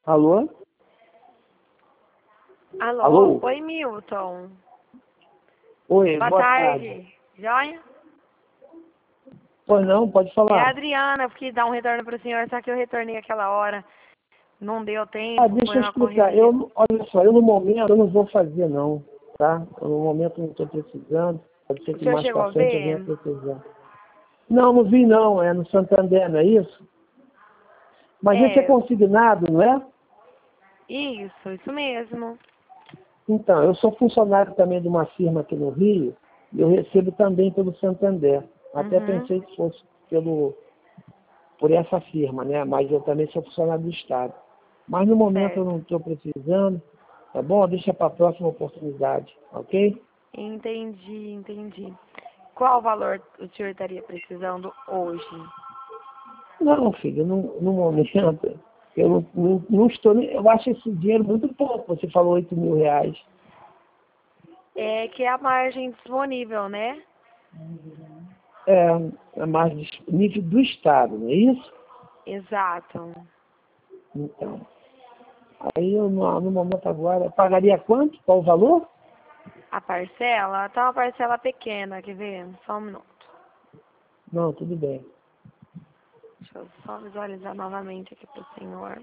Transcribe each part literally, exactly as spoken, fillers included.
Alô? Alô? Alô? Oi, Milton. Oi, Boa, boa tarde. tarde. Joia? Pois não, pode É a falar. Adriana, eu quis dar um retorno para o senhor, só que eu retornei aquela hora. Não deu Ah, tempo, deixa foi eu uma explicar. correria. Eu, olha só, eu no momento eu não vou fazer não, tá? Eu, no momento eu não estou precisando. Pode ser O que senhor mais chegou para a frente eu venha ver? precisar. Não, não vi não, é no Santander, não é isso? Mas esse é É, consignado, não é? isso, isso mesmo. Então, eu sou funcionário também de uma firma aqui no Rio, e eu recebo também pelo Santander. Até Uhum. pensei que fosse pelo, por essa firma, né? Mas eu também sou funcionário do Estado. Mas no momento eu Certo. não estou precisando, tá bom? Deixa para a próxima oportunidade, ok? Entendi, entendi. Qual valor o senhor estaria precisando hoje? Não, filho, no, no momento eu não, não, não estou nem. Eu acho esse dinheiro muito pouco. Você falou oito mil reais. É que é a margem disponível, né? É, é mais disponível do Estado, não é isso? Exato. Então. Aí eu no, no momento agora, pagaria quanto? Qual o valor? A parcela? Tá uma parcela pequena, quer ver? Só um minuto. Não, tudo bem. Deixa eu só visualizar novamente aqui pro senhor.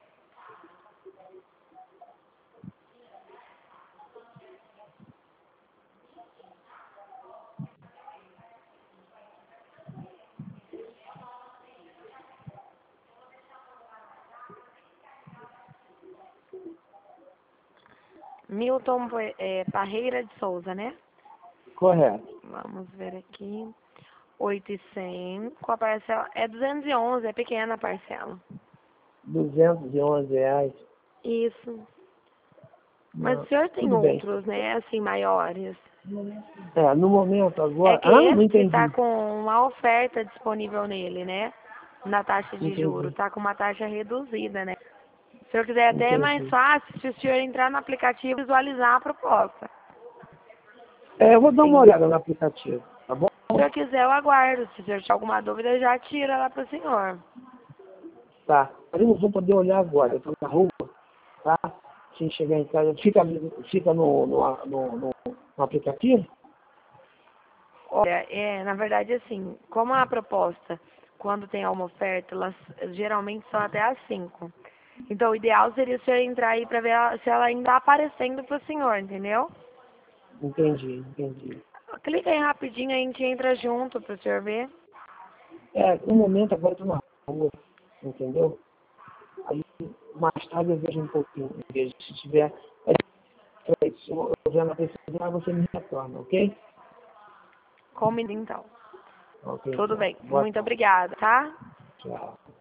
Milton é, Parreira de Souza, né? Correto. Vamos ver aqui. oito e cem. Com a parcela. É duzentos e onze, é pequena a parcela. duzentos e onze reais. Isso. Mas o Não, senhor tem tudo bem. outros, né? Assim, maiores. É, no momento É agora. que Ah, não esse tá entendi. com uma oferta disponível nele, né? Na taxa de juros. Entendi. Tá com uma taxa reduzida, né? Se o senhor quiser, até é mais Entendi. fácil se o senhor entrar no aplicativo e visualizar a proposta. É, eu vou dar uma Sim. olhada no aplicativo, tá bom? Se o senhor quiser, eu aguardo. Se o senhor tiver alguma dúvida, já tira lá pro senhor. Tá. Eu não vou poder olhar agora, eu tô na rua, tá? Se chegar em casa, fica, fica no, no, no, no, no aplicativo? Olha, é, na verdade, assim, como a proposta, quando tem uma oferta, elas geralmente são até às cinco. Então, o ideal seria o senhor entrar aí para ver ela- se ela ainda está aparecendo pro senhor, entendeu? Entendi, entendi. Clica aí rapidinho, a gente entra junto pro senhor ver. É, no momento agora eu tô na rua, entendeu? Aí mais tarde eu vejo um pouquinho, vejo se tiver. É, se eu ver na precisar, você me retorna, ok? Combina então. Ok, Tudo então. bem. Boa Muito tarde. obrigada, tá? Tchau.